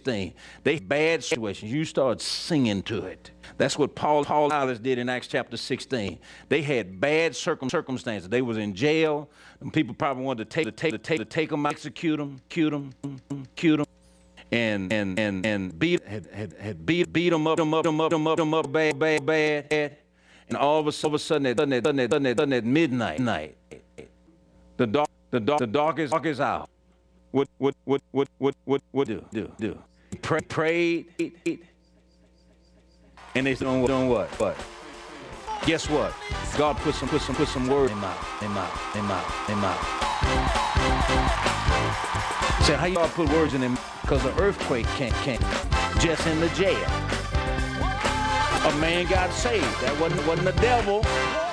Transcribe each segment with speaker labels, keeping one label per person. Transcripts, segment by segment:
Speaker 1: 16. They had bad situations. You start singing to it. That's what Paul Silas did in Acts chapter 16. They had bad circumstances. They was in jail, and people probably wanted to take them, execute them, and beat them up bad. And all of a sudden at midnight, the dark is out. What do? Prayed, and they doing what? But guess what? God put some word in my mouth. Said, how y'all put words in him? Because the earthquake can't. Just in the jail, a man got saved. That wasn't the devil.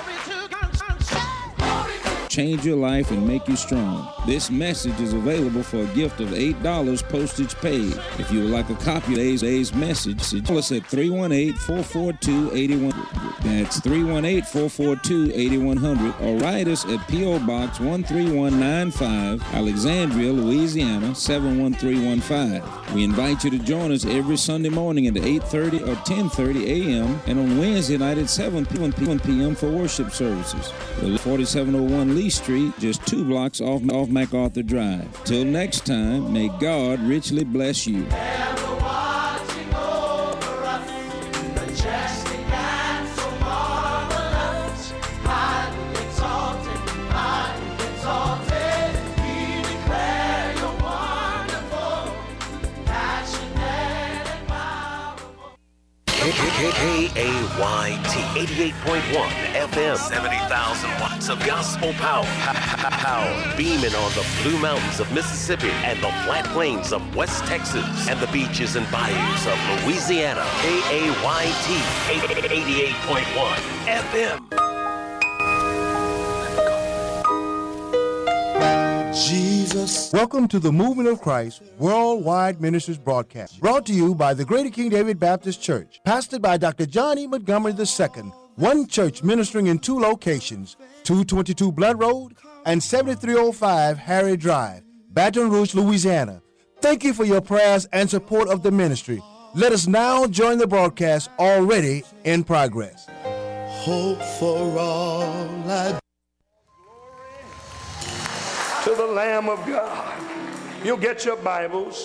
Speaker 2: Change your life and make you strong. This message is available for a gift of $8 postage paid. If you would like a copy of today's message, call us at 318-442-8100. That's 318-442-8100, or write us at P.O. Box 13195, Alexandria, Louisiana 71315. We invite you to join us every Sunday morning at 8:30 or 10:30 a.m. and on Wednesday night at 7 p.m. for worship services. We're 4701 Lee Street, just 2 blocks off MacArthur Drive. Till next time, may God richly bless you.
Speaker 3: KAYT 88.1 FM, 70,000 watts of gospel power. Beaming on the Blue Mountains of Mississippi and the flat plains of West Texas and the beaches and bayous of Louisiana. KAYT 88.1 FM.
Speaker 4: Jesus. Welcome to the Movement of Christ Worldwide Ministries broadcast, brought to you by the Greater King David Baptist Church, pastored by Dr. John E. Montgomery II, one church ministering in 2 locations, 222 Blood Road and 7305 Harry Drive, Baton Rouge, Louisiana. Thank you for your prayers and support of the ministry. Let us now join the broadcast already in progress.
Speaker 5: Hope for all I to the Lamb of God. You'll get your Bibles.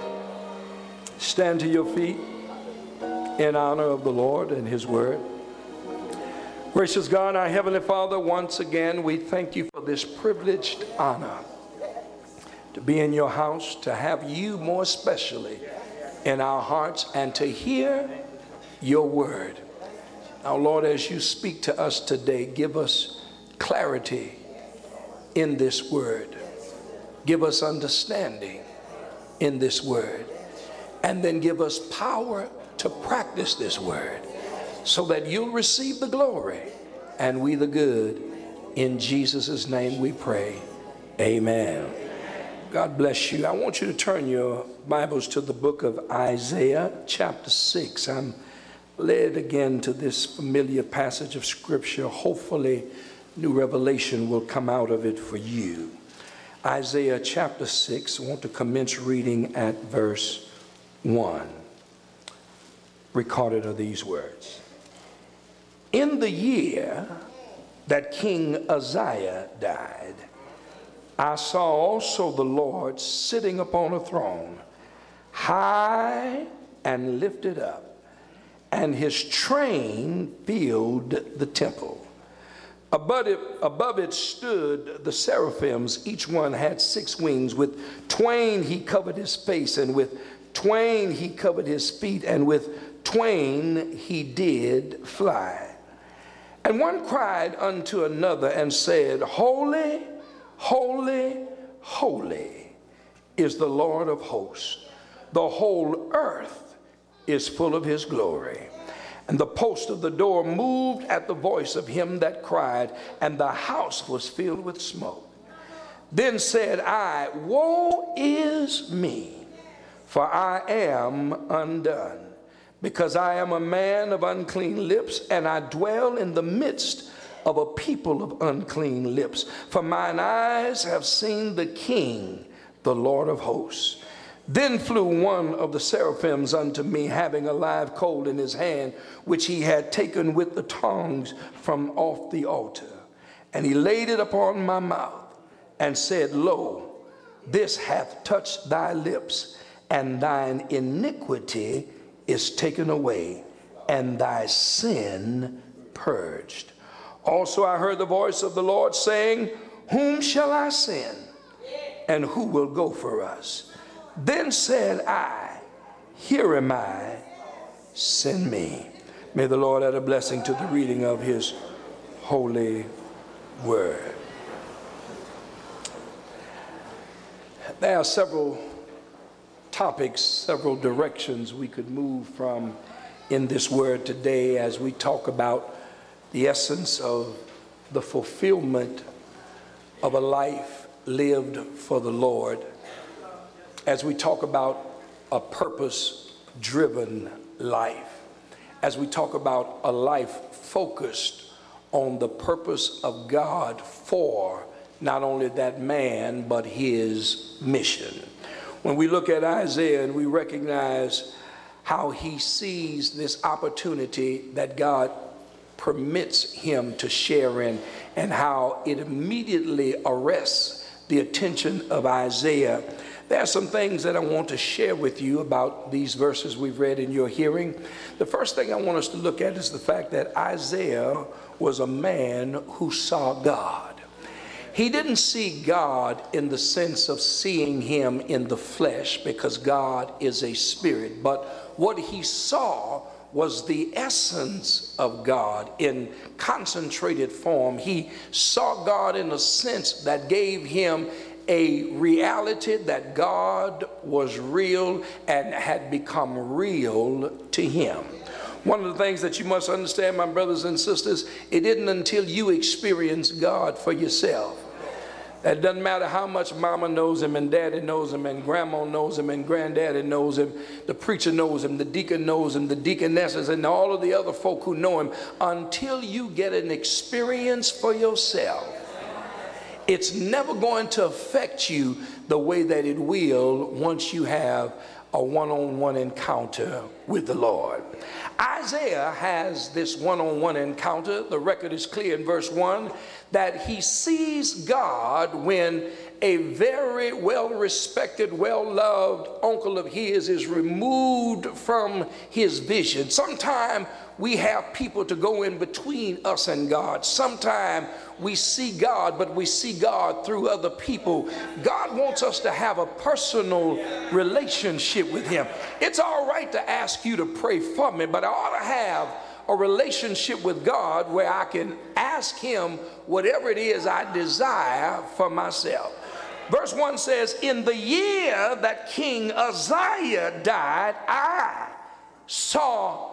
Speaker 5: Stand to your feet in honor of the Lord and His Word. Gracious God, our Heavenly Father, once again we thank you for this privileged honor to be in your house, to have you more especially in our hearts, and to hear your word. Now, Lord, as you speak to us today, give us clarity in this word. Give us understanding in this word. And then give us power to practice this word so that you'll receive the glory and we the good. In Jesus' name we pray. Amen. God bless you. I want you to turn your Bibles to the book of Isaiah chapter 6. I'm led again to this familiar passage of scripture. Hopefully new revelation will come out of it for you. Isaiah chapter 6, I want to commence reading at verse 1. Recorded are these words. In the year that King Uzziah died, I saw also the Lord sitting upon a throne, high and lifted up, and his train filled the temple. Above it stood the seraphims. Each one had 6 wings. With twain he covered his face, and with twain he covered his feet, and with twain he did fly. And one cried unto another and said, Holy, holy, holy is the Lord of hosts. The whole earth is full of his glory. And the post of the door moved at the voice of him that cried, and the house was filled with smoke. Then said I, Woe is me, for I am undone, because I am a man of unclean lips, and I dwell in the midst of a people of unclean lips. For mine eyes have seen the King, the Lord of hosts. Then flew one of the seraphims unto me, having a live coal in his hand, which he had taken with the tongs from off the altar. And he laid it upon my mouth, and said, Lo, this hath touched thy lips, and thine iniquity is taken away, and thy sin purged. Also I heard the voice of the Lord saying, Whom shall I send? And who will go for us? Then said I, Here am I, send me. May the Lord add a blessing to the reading of his holy word. There are several topics, several directions we could move from in this word today as we talk about the essence of the fulfillment of a life lived for the Lord, as we talk about a purpose-driven life, as we talk about a life focused on the purpose of God for not only that man, but his mission. When we look at Isaiah and we recognize how he sees this opportunity that God permits him to share in, and how it immediately arrests the attention of Isaiah, there are some things that I want to share with you about these verses we've read in your hearing. The first thing I want us to look at is the fact that Isaiah was a man who saw God. He didn't see God in the sense of seeing him in the flesh, because God is a spirit, but what he saw was the essence of God in concentrated form. He saw God in a sense that gave him a reality that God was real and had become real to him. One of the things that you must understand, my brothers and sisters, it isn't until you experience God for yourself. It doesn't matter how much mama knows him and daddy knows him and grandma knows him and granddaddy knows him, the preacher knows him, the deacon knows him, the deaconesses and all of the other folk who know him, until you get an experience for yourself. It's never going to affect you the way that it will once you have a one-on-one encounter with the Lord. Isaiah has this one-on-one encounter. The record is clear in verse 1 that he sees God when a very well-respected, well-loved uncle of his is removed from his vision. Sometimes we have people to go in between us and God. Sometimes we see God, but we see God through other people. God wants us to have a personal relationship with him. It's all right to ask you to pray for me, but I ought to have a relationship with God where I can ask him whatever it is I desire for myself. Verse 1 says, in the year that King Uzziah died, I saw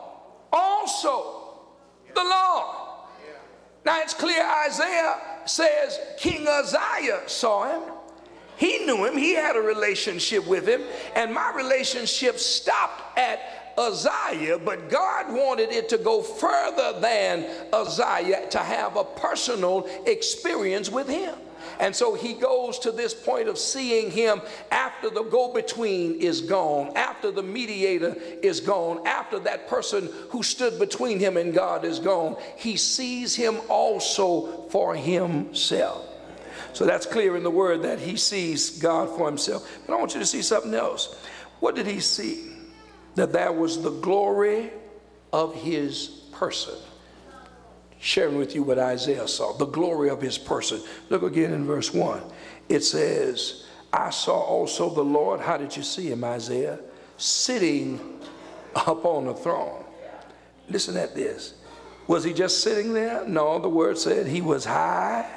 Speaker 5: also the Lord. Now it's clear Isaiah says King Uzziah saw him. He knew him. He had a relationship with him. And my relationship stopped at Uzziah, but God wanted it to go further than Uzziah, to have a personal experience with him. And so he goes to this point of seeing him after the go-between is gone, after the mediator is gone, after that person who stood between him and God is gone. He sees him also for himself. So that's clear in the word that he sees God for himself. But I want you to see something else. What did he see? That there was the glory of his person. Sharing with you what Isaiah saw, the glory of his person. Look again in verse 1. It says, I saw also the Lord. How did you see him, Isaiah? Sitting upon a throne. Listen at this. Was he just sitting there? No, the word said he was high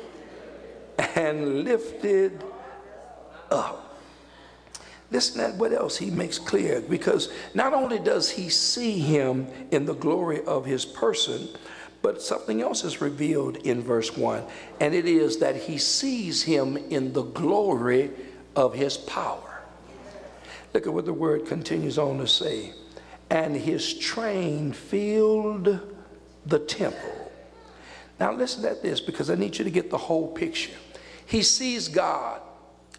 Speaker 5: and lifted up. Listen at what else he makes clear, because not only does he see him in the glory of his person, but something else is revealed in verse 1, and it is that he sees him in the glory of his power. Look at what the word continues on to say. And his train filled the temple. Now listen at this, because I need you to get the whole picture. He sees God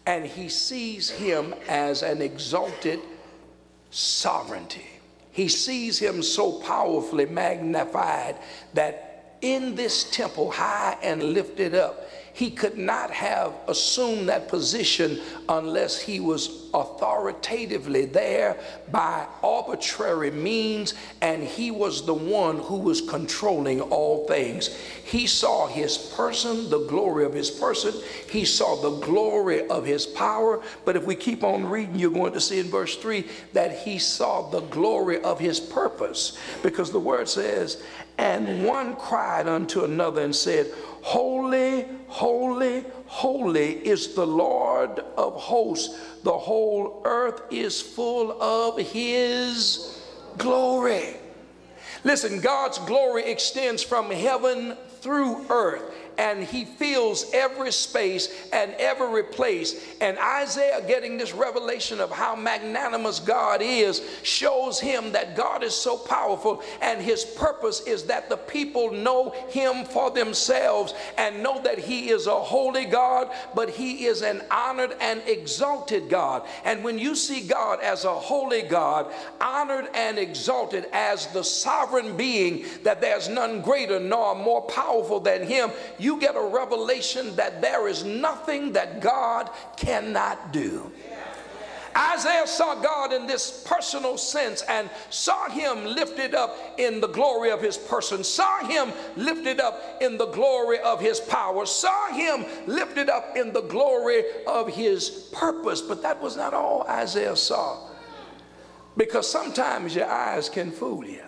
Speaker 5: and he sees him as an exalted sovereignty. He sees him so powerfully magnified that in this temple, high and lifted up, he could not have assumed that position unless he was authoritatively there by arbitrary means, and he was the one who was controlling all things. He saw his person, the glory of his person. He saw the glory of his power. But if we keep on reading, you're going to see in verse 3 that he saw the glory of his purpose, because the word says, and one cried unto another and said, Holy, holy, holy is the Lord of hosts. The whole earth is full of his glory. Listen, God's glory extends from heaven through earth, and he fills every space and every place. And Isaiah, getting this revelation of how magnanimous God is, shows him that God is so powerful, and his purpose is that the people know him for themselves and know that he is a holy God, but he is an honored and exalted God. And when you see God as a holy God, honored and exalted as the sovereign being, that there's none greater nor more powerful than him, you get a revelation that there is nothing that God cannot do. Isaiah saw God in this personal sense and saw him lifted up in the glory of his person, saw him lifted up in the glory of his power, saw him lifted up in the glory of his purpose. But that was not all Isaiah saw, because sometimes your eyes can fool you.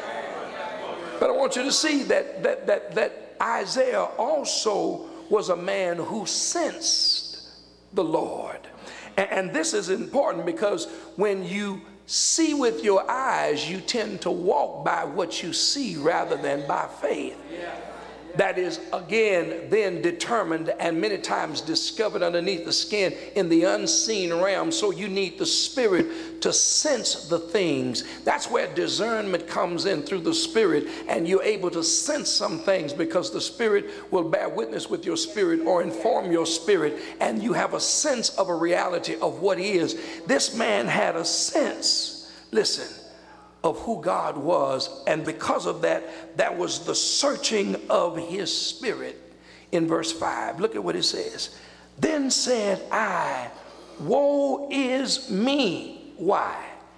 Speaker 5: But I want you to see that Isaiah also was a man who sensed the Lord. And this is important, because when you see with your eyes, you tend to walk by what you see rather than by faith. That is, again, then determined and many times discovered underneath the skin in the unseen realm. So you need the spirit to sense the things. That's where discernment comes in, through the spirit, and you're able to sense some things because the spirit will bear witness with your spirit or inform your spirit, and you have a sense of a reality of what is. This man had a sense, listen, of who God was, and because of that, that was the searching of his spirit. In verse 5, look at what it says. Then said I, woe is me. Why?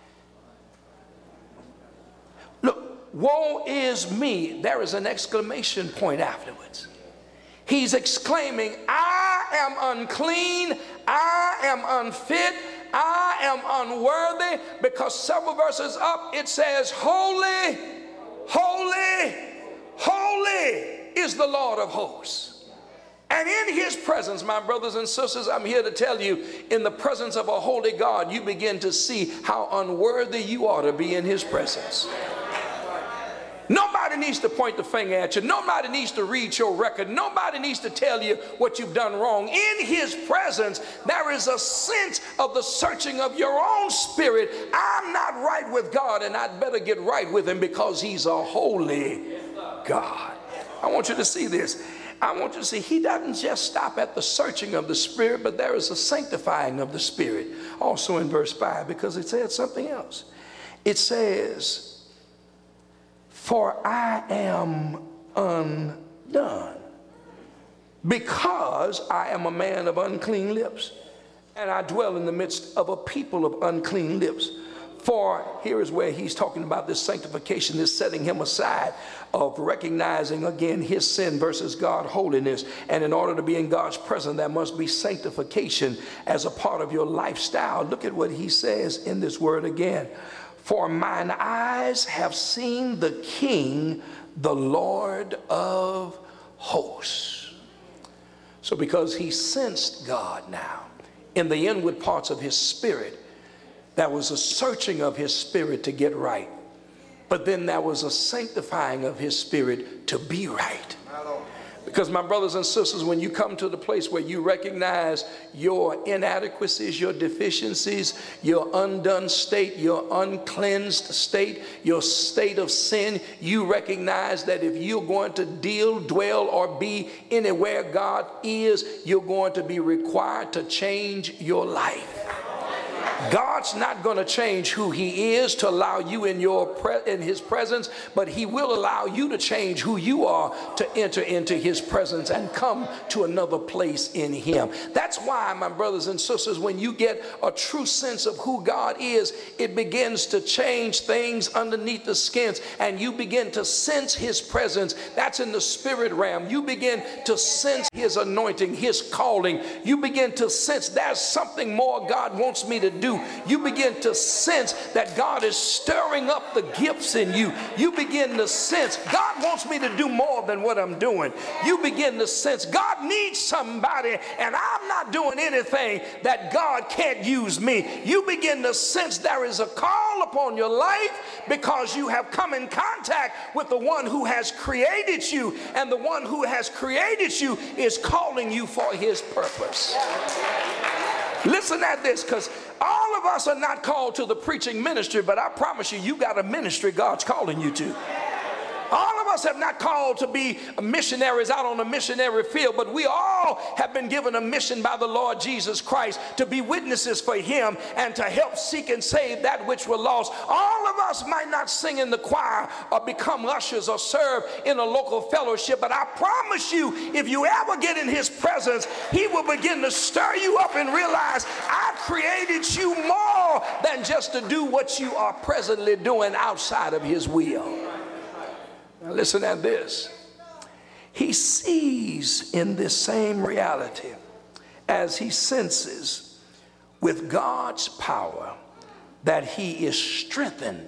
Speaker 5: Look, woe is me. There is an exclamation point afterwards. He's exclaiming, I am unclean, I am unfit, I am unworthy, because several verses up it says, holy, holy, holy is the Lord of hosts. And in his presence, my brothers and sisters, I'm here to tell you, in the presence of a holy God, you begin to see how unworthy you ought to be in his presence. Nobody needs to point the finger at you. Nobody needs to read your record. Nobody needs to tell you what you've done wrong. In his presence, there is a sense of the searching of your own spirit. I'm not right with God, and I'd better get right with him because he's a holy God. I want you to see this. I want you to see he doesn't just stop at the searching of the spirit, but there is a sanctifying of the spirit also in verse 5, because it said something else. It says, for I am undone, because I am a man of unclean lips, and I dwell in the midst of a people of unclean lips. For here is where he's talking about this sanctification, this setting him aside, of recognizing again his sin versus God's holiness. And in order to be in God's presence, there must be sanctification as a part of your lifestyle. Look at what he says in this word again. For mine eyes have seen the King, the Lord of hosts. So because he sensed God now in the inward parts of his spirit, there was a searching of his spirit to get right. But then there was a sanctifying of his spirit to be right. Because my brothers and sisters, when you come to the place where you recognize your inadequacies, your deficiencies, your undone state, your uncleansed state, your state of sin, you recognize that if you're going to deal, dwell, or be anywhere God is, you're going to be required to change your life. God's not going to change who he is to allow you in his presence, but he will allow you to change who you are to enter into his presence and come to another place in him. That's why, my brothers and sisters, when you get a true sense of who God is, it begins to change things underneath the skins, and you begin to sense his presence. That's in the spirit realm. You begin to sense his anointing, his calling. You begin to sense there's something more God wants me to do. You begin to sense that God is stirring up the gifts in you. You begin to sense God wants me to do more than what I'm doing. You begin to sense God needs somebody, and I'm not doing anything that God can't use me. You begin to sense there is a call upon your life because you have come in contact with the one who has created you, and the one who has created you is calling you for his purpose. Listen at this, because all of us are not called to the preaching ministry, but I promise you, you got a ministry God's calling you to. All of us have not called to be missionaries out on the missionary field, but we all have been given a mission by the Lord Jesus Christ to be witnesses for him and to help seek and save that which were lost. All of us might not sing in the choir or become ushers or serve in a local fellowship, but I promise you, if you ever get in his presence, he will begin to stir you up and realize I've created you more than just to do what you are presently doing outside of his will. Now listen at this. He sees in this same reality as he senses with God's power that he is strengthened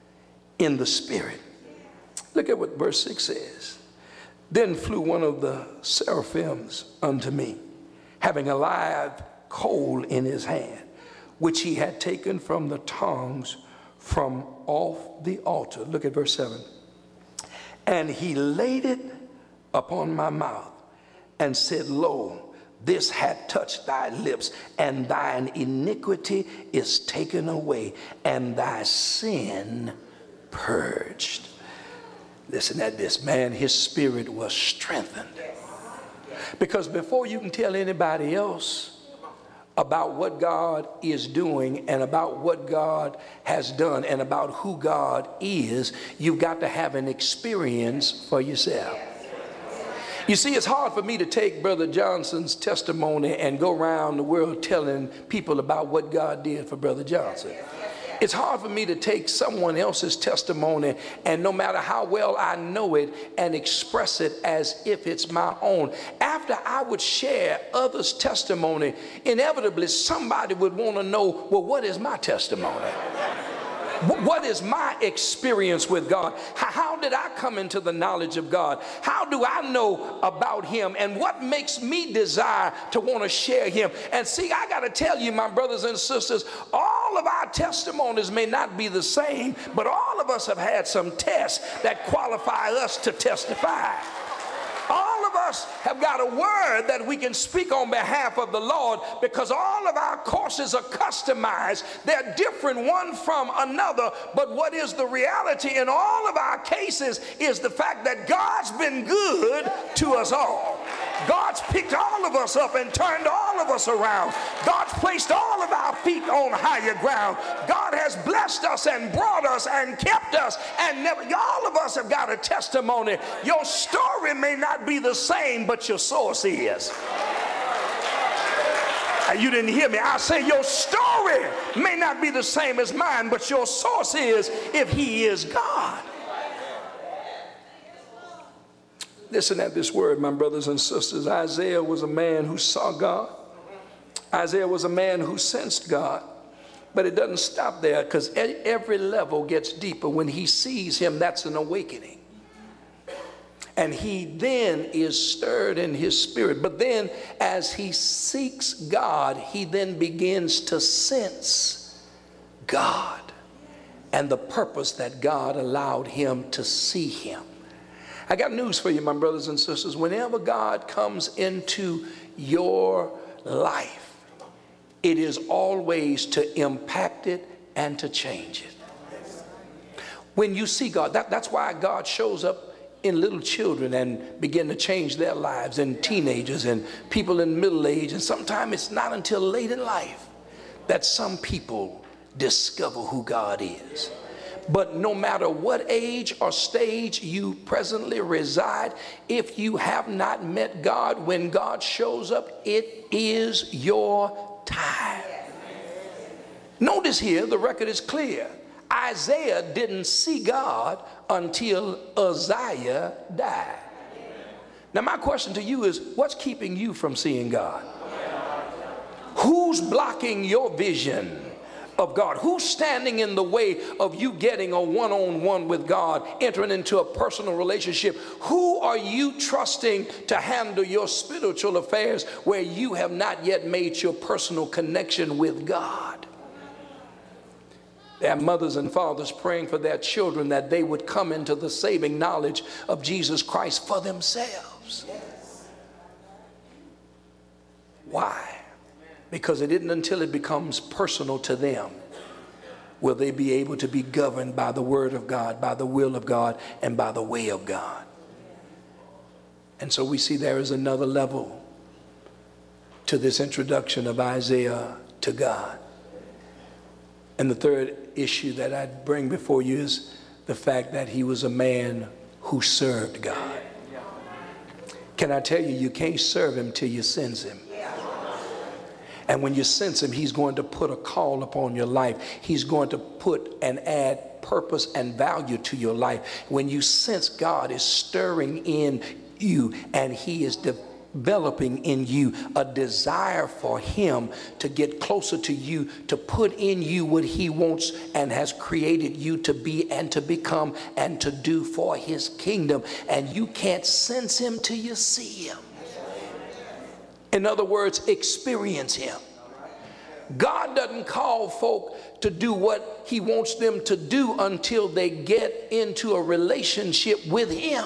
Speaker 5: in the spirit. Look at what verse 6 says. Then flew one of the seraphims unto me, having a live coal in his hand, which he had taken from the tongs from off the altar. Look at verse 7. And he laid it upon my mouth and said, Lo, this hath touched thy lips, and thine iniquity is taken away, and thy sin purged. Listen at this, man. His spirit was strengthened. Because before you can tell anybody else about what God is doing and about what God has done and about who God is, you've got to have an experience for yourself. You see, it's hard for me to take Brother Johnson's testimony and go around the world telling people about what God did for Brother Johnson. It's hard for me to take someone else's testimony and no matter how well I know it and express it as if it's my own. After I would share others' testimony, inevitably somebody would want to know, well, what is my testimony? What is my experience with God? How did I come into the knowledge of God? How do I know about him? And what makes me desire to want to share him? And see, I got to tell you, my brothers and sisters, all of our testimonies may not be the same, but all of us have had some tests that qualify us to testify. All of us have got a word that we can speak on behalf of the Lord because all of our courses are customized. They're different one from another, but what is the reality in all of our cases is the fact that God's been good to us all. God's picked all of us up and turned all of us around. God's placed all of our feet on higher ground. God has blessed us and brought us and kept us, and never, all of us have got a testimony. Your story may not be the same, but your source is. You didn't hear me. I say your story may not be the same as mine, but your source is if he is God. Listen at this word, my brothers and sisters. Isaiah was a man who saw God. Isaiah was a man who sensed God. But it doesn't stop there, because every level gets deeper. When he sees him, that's an awakening. And he then is stirred in his spirit. But then as he seeks God, he then begins to sense God and the purpose that God allowed him to see him. I got news for you, my brothers and sisters. Whenever God comes into your life, it is always to impact it and to change it. When you see God, that's why God shows up in little children and begin to change their lives, and teenagers and people in middle age. And sometimes it's not until late in life that some people discover who God is. But no matter what age or stage you presently reside, if you have not met God, when God shows up, it is your time. Notice here, the record is clear. Isaiah didn't see God until Uzziah died. Now my question to you is, what's keeping you from seeing God? Who's blocking your vision of God? Who's standing in the way of you getting a one-on-one with God, entering into a personal relationship? Who are you trusting to handle your spiritual affairs where you have not yet made your personal connection with God? There are mothers and fathers praying for their children that they would come into the saving knowledge of Jesus Christ for themselves. Why? Because it isn't until it becomes personal to them will they be able to be governed by the word of God, by the will of God, and by the way of God. And so we see there is another level to this introduction of Isaiah to God. And the third issue that I bring before you is the fact that he was a man who served God. Can I tell you, you can't serve him till you sense him. And when you sense him, he's going to put a call upon your life. He's going to put and add purpose and value to your life. When you sense God is stirring in you and he is developing in you a desire for him to get closer to you, to put in you what he wants and has created you to be and to become and to do for his kingdom. And you can't sense him till you see him. In other words, experience him. God doesn't call folk to do what he wants them to do until they get into a relationship with him.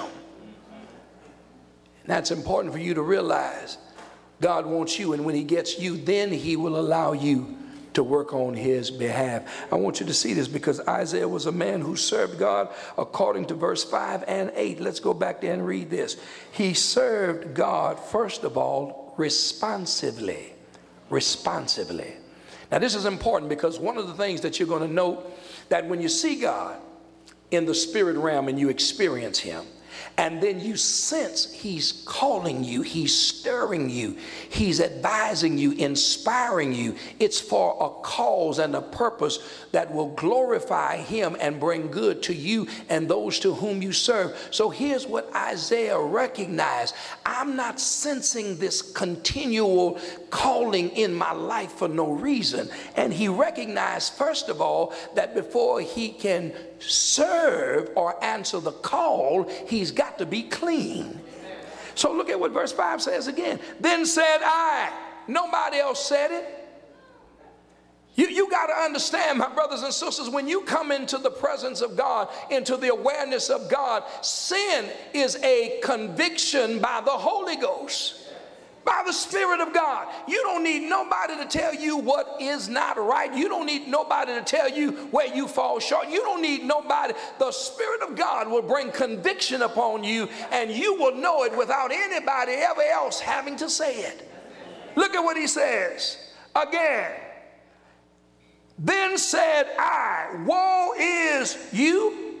Speaker 5: And that's important for you to realize. God wants you, and when he gets you, then he will allow you to work on his behalf. I want you to see this because Isaiah was a man who served God according to verse 5 and 8. Let's go back there and read this. He served God, first of all, responsively. Responsively. Now this is important because one of the things that you're going to note that when you see God in the spirit realm and you experience him, and then you sense he's calling you, he's stirring you, he's advising you, inspiring you. It's for a cause and a purpose that will glorify him and bring good to you and those to whom you serve. So here's what Isaiah recognized. I'm not sensing this continual calling in my life for no reason. And he recognized, first of all, that before he can serve or answer the call, he's got to be clean. So look at what verse 5 says again. Then said I. Nobody else said it. You got to understand, my brothers and sisters, when you come into the presence of God, into the awareness of God, sin is a conviction by the Holy Ghost. By the Spirit of God. You don't need nobody to tell you what is not right. You don't need nobody to tell you where you fall short. You don't need nobody. The Spirit of God will bring conviction upon you, and you will know it without anybody ever else having to say it. Look at what he says again. Then said I, woe is you.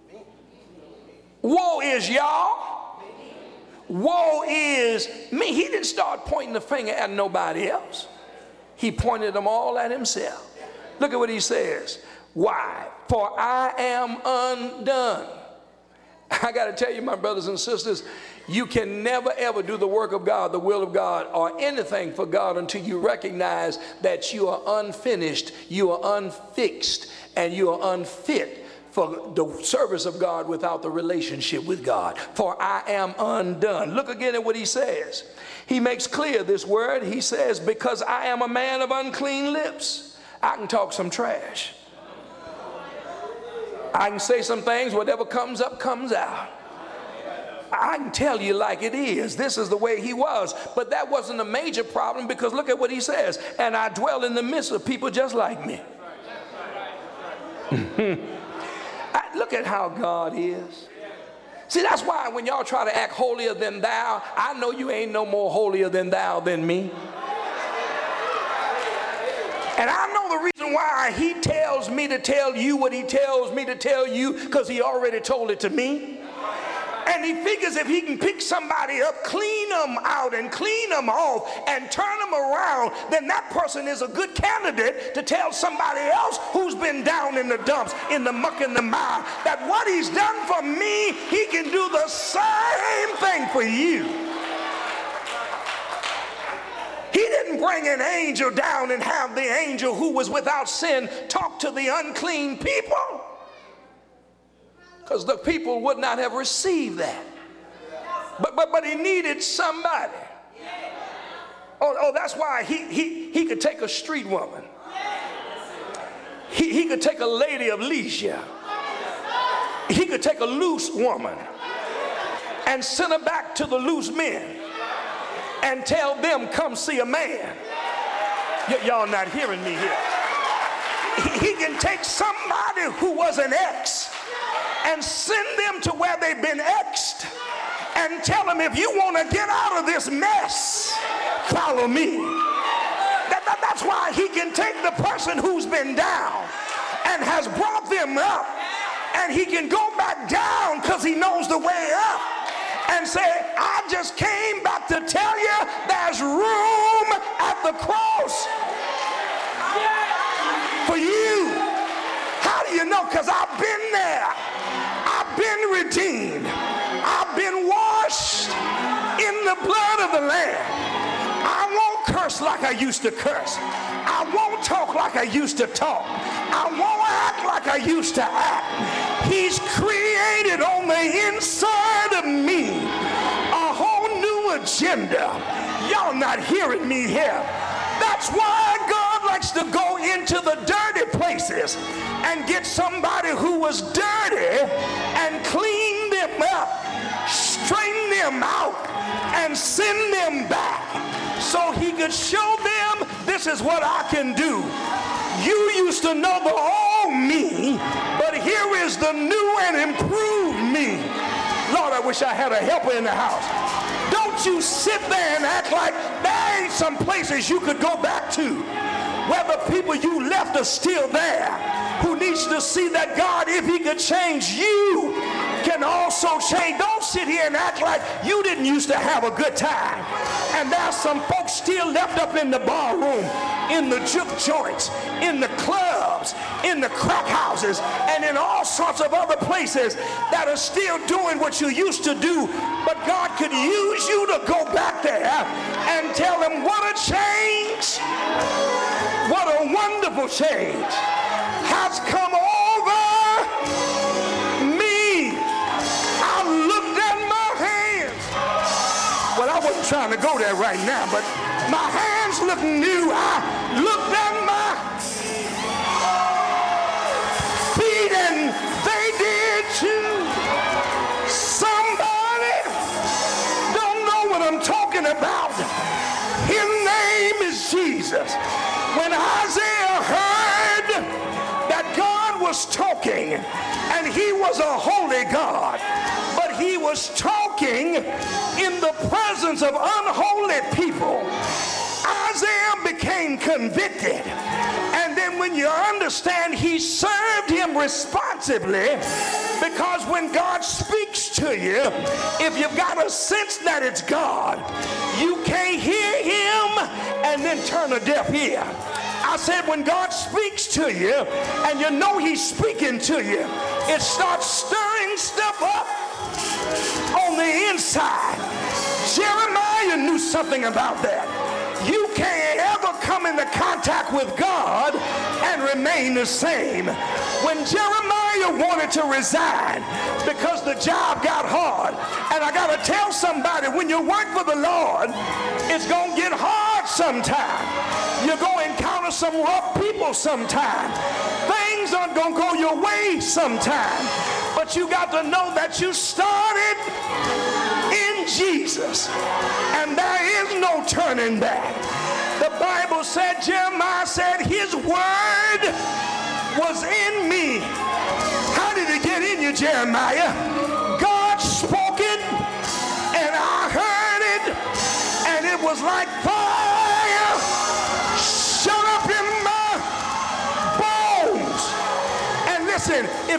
Speaker 5: Woe is y'all. Woe is me. He didn't start pointing the finger at nobody else. He pointed them all at himself. Look at what he says. Why? For I am undone. I got to tell you, my brothers and sisters, you can never ever do the work of God, the will of God, or anything for God until you recognize that you are unfinished, you are unfixed, and you are unfit for the service of God without the relationship with God. For I am undone. Look again at what he says. He makes clear this word. He says, because I am a man of unclean lips. I can talk some trash. I can say some things, whatever comes up, comes out. I can tell you like it is. This is the way he was. But that wasn't a major problem, because look at what he says. And I dwell in the midst of people just like me. Look at how God is. See, that's why when y'all try to act holier than thou, I know you ain't no more holier than thou than me. And I know the reason why he tells me to tell you what he tells me to tell you, because he already told it to me. And he figures if he can pick somebody up, clean them out and clean them off and turn them around, then that person is a good candidate to tell somebody else who's been down in the dumps, in the muck and the mire, that what he's done for me, he can do the same thing for you. He didn't bring an angel down and have the angel who was without sin talk to the unclean people, because the people would not have received that. But he needed somebody. Oh, that's why he could take a street woman. He could take a lady of leisure. He could take a loose woman and send her back to the loose men and tell them, come see a man. Y'all not hearing me here. He can take somebody who was an ex and send them to where they've been exed and tell them, if you want to get out of this mess, follow me. That's why he can take the person who's been down and has brought them up, and he can go back down because he knows the way up and say, I just came back to tell you there's room at the cross for you. How do you know? Because I've been there. I've been redeemed. I've been washed in the blood of the Lamb. I won't curse like I used to curse. I won't talk like I used to talk. I won't act like I used to act. He's created on the inside of me a whole new agenda. Y'all not hearing me here. That's why God likes to go into the dirty places and get somebody who was dirty and clean them up, straighten them out, and send them back so he could show them, this is what I can do. You used to know the old me, but here is the new and improved me. Lord, I wish I had a helper in the house. Don't you sit there and act like there ain't some places you could go back to where the people you left are still there, who needs to see that God, if he could change you, can also change. Don't sit here and act like you didn't used to have a good time. And there's some folks still left up in the bar room, in the juke joints, in the clubs, in the crack houses, and in all sorts of other places that are still doing what you used to do. But God could use you to go back there and tell them, what a change, what a wonderful change has come over me. I looked at my hands. Well, I wasn't trying to go there right now, but my hands look new. I looked at my feet and they did too. Somebody don't know what I'm talking about. His name is Jesus. When Isaiah heard that God was talking, and he was a holy God, but he was talking in the presence of unholy people, Isaiah became convicted. And then when you understand, he served him responsibly, because when God speaks to you, if you've got a sense that it's God, you can't hear him and then turn a deaf ear. I said, when God speaks to you and you know he's speaking to you, it starts stirring stuff up on the inside. Jeremiah knew something about that. You can't ever come into contact with God and remain the same. When Jeremiah wanted to resign because the job got hard, and I got to tell somebody, when you work for the Lord, it's going to get hard sometime. You're going to encounter some rough people sometime. Things aren't going to go your way sometime. But you got to know that you started in Jesus, and there is no turning back. The Bible said, Jeremiah said, his word was in me. How did it get in you, Jeremiah? God spoke it, and I heard it, and it was like fire shut up in my bones. And listen, if